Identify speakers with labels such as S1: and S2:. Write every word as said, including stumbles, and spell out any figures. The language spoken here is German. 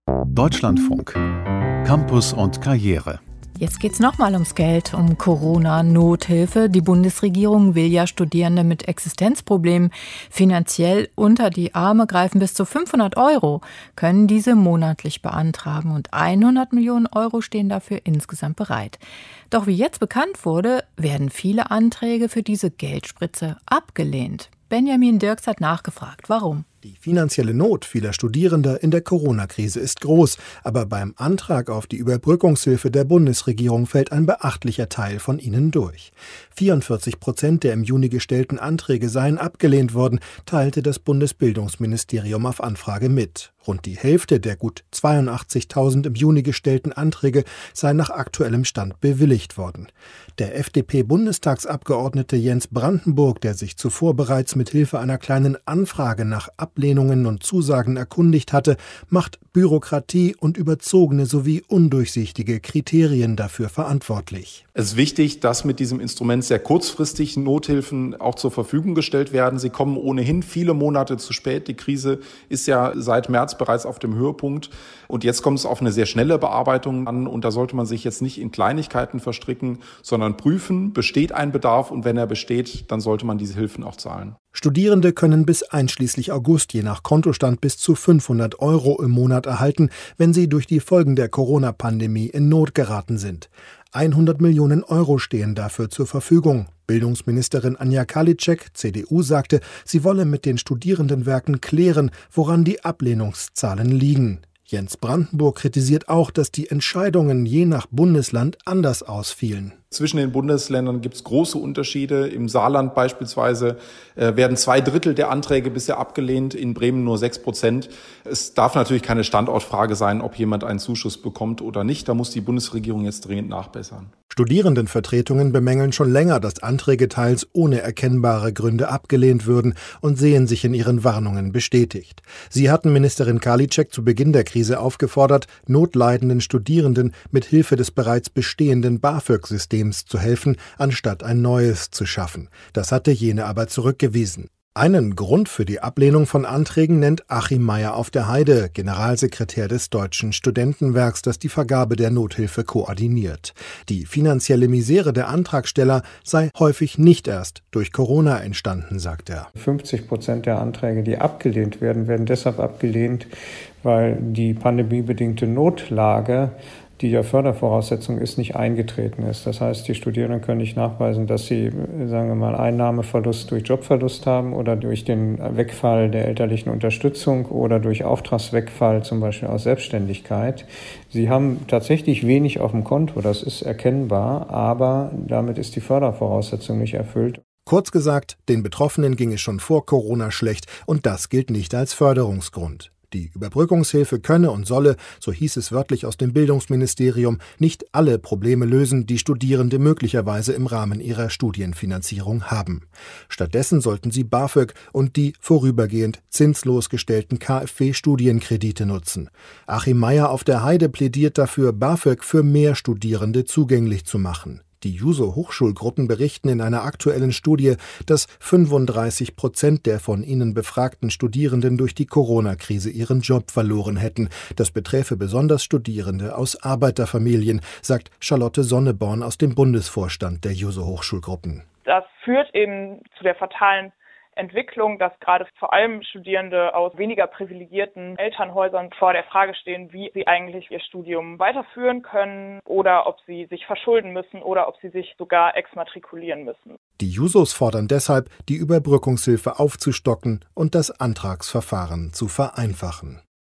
S1: Deutschlandfunk. Campus und Karriere.
S2: Jetzt geht's nochmal ums Geld, um Corona-Nothilfe. Die Bundesregierung will ja Studierende mit Existenzproblemen finanziell unter die Arme greifen. Bis zu fünfhundert Euro können diese monatlich beantragen und hundert Millionen Euro stehen dafür insgesamt bereit. Doch wie jetzt bekannt wurde, werden viele Anträge für diese Geldspritze abgelehnt. Benjamin Dirks hat nachgefragt, warum.
S3: Die finanzielle Not vieler Studierender in der Corona-Krise ist groß, aber beim Antrag auf die Überbrückungshilfe der Bundesregierung fällt ein beachtlicher Teil von ihnen durch. vierundvierzig Prozent der im Juni gestellten Anträge seien abgelehnt worden, teilte das Bundesbildungsministerium auf Anfrage mit. Rund die Hälfte der gut zweiundachtzigtausend im Juni gestellten Anträge sei nach aktuellem Stand bewilligt worden. Der F D P-Bundestagsabgeordnete Jens Brandenburg, der sich zuvor bereits mit Hilfe einer kleinen Anfrage nach Ablehnungen und Zusagen erkundigt hatte, macht Bürokratie und überzogene sowie undurchsichtige Kriterien dafür verantwortlich.
S4: Es ist wichtig, dass mit diesem Instrument sehr kurzfristig Nothilfen auch zur Verfügung gestellt werden. Sie kommen ohnehin viele Monate zu spät. Die Krise ist ja seit März bereits auf dem Höhepunkt. Und jetzt kommt es auf eine sehr schnelle Bearbeitung an. Und da sollte man sich jetzt nicht in Kleinigkeiten verstricken, sondern prüfen, besteht ein Bedarf? Und wenn er besteht, dann sollte man diese Hilfen auch zahlen.
S3: Studierende können bis einschließlich August je nach Kontostand bis zu fünfhundert Euro im Monat erhalten, wenn sie durch die Folgen der Corona-Pandemie in Not geraten sind. hundert Millionen Euro stehen dafür zur Verfügung. Bildungsministerin Anja Karliczek, C D U, sagte, sie wolle mit den Studierendenwerken klären, woran die Ablehnungszahlen liegen. Jens Brandenburg kritisiert auch, dass die Entscheidungen je nach Bundesland anders ausfielen.
S4: Zwischen den Bundesländern gibt es große Unterschiede. Im Saarland beispielsweise äh, werden zwei Drittel der Anträge bisher abgelehnt, in Bremen nur sechs Prozent. Es darf natürlich keine Standortfrage sein, ob jemand einen Zuschuss bekommt oder nicht. Da muss die Bundesregierung jetzt dringend nachbessern.
S3: Studierendenvertretungen bemängeln schon länger, dass Anträge teils ohne erkennbare Gründe abgelehnt würden und sehen sich in ihren Warnungen bestätigt. Sie hatten Ministerin Karliczek zu Beginn der Krise aufgefordert, notleidenden Studierenden mit Hilfe des bereits bestehenden BAföG-Systems zu helfen, anstatt ein neues zu schaffen. Das hatte jene aber zurückgewiesen. Einen Grund für die Ablehnung von Anträgen nennt Achim Mayer auf der Heide, Generalsekretär des Deutschen Studentenwerks, das die Vergabe der Nothilfe koordiniert. Die finanzielle Misere der Antragsteller sei häufig nicht erst durch Corona entstanden, sagt er.
S5: fünfzig Prozent der Anträge, die abgelehnt werden, werden deshalb abgelehnt, weil die pandemiebedingte Notlage, die ja Fördervoraussetzung ist, nicht eingetreten ist. Das heißt, die Studierenden können nicht nachweisen, dass sie, sagen wir mal, Einnahmeverlust durch Jobverlust haben oder durch den Wegfall der elterlichen Unterstützung oder durch Auftragswegfall, zum Beispiel aus Selbstständigkeit. Sie haben tatsächlich wenig auf dem Konto, das ist erkennbar, aber damit ist die Fördervoraussetzung nicht erfüllt.
S3: Kurz gesagt, den Betroffenen ging es schon vor Corona schlecht und das gilt nicht als Förderungsgrund. Die Überbrückungshilfe könne und solle, so hieß es wörtlich aus dem Bildungsministerium, nicht alle Probleme lösen, die Studierende möglicherweise im Rahmen ihrer Studienfinanzierung haben. Stattdessen sollten sie BAföG und die vorübergehend zinslos gestellten KfW-Studienkredite nutzen. Achim Mayer auf der Heide plädiert dafür, BAföG für mehr Studierende zugänglich zu machen. Die Juso-Hochschulgruppen berichten in einer aktuellen Studie, dass fünfunddreißig Prozent der von ihnen befragten Studierenden durch die Corona-Krise ihren Job verloren hätten. Das beträfe besonders Studierende aus Arbeiterfamilien, sagt Charlotte Sonneborn aus dem Bundesvorstand der Juso-Hochschulgruppen.
S6: Das führt eben zu der fatalen Entwicklung, dass gerade vor allem Studierende aus weniger privilegierten Elternhäusern vor der Frage stehen, wie sie eigentlich ihr Studium weiterführen können oder ob sie sich verschulden müssen oder ob sie sich sogar exmatrikulieren müssen.
S3: Die Jusos fordern deshalb, die Überbrückungshilfe aufzustocken und das Antragsverfahren zu vereinfachen.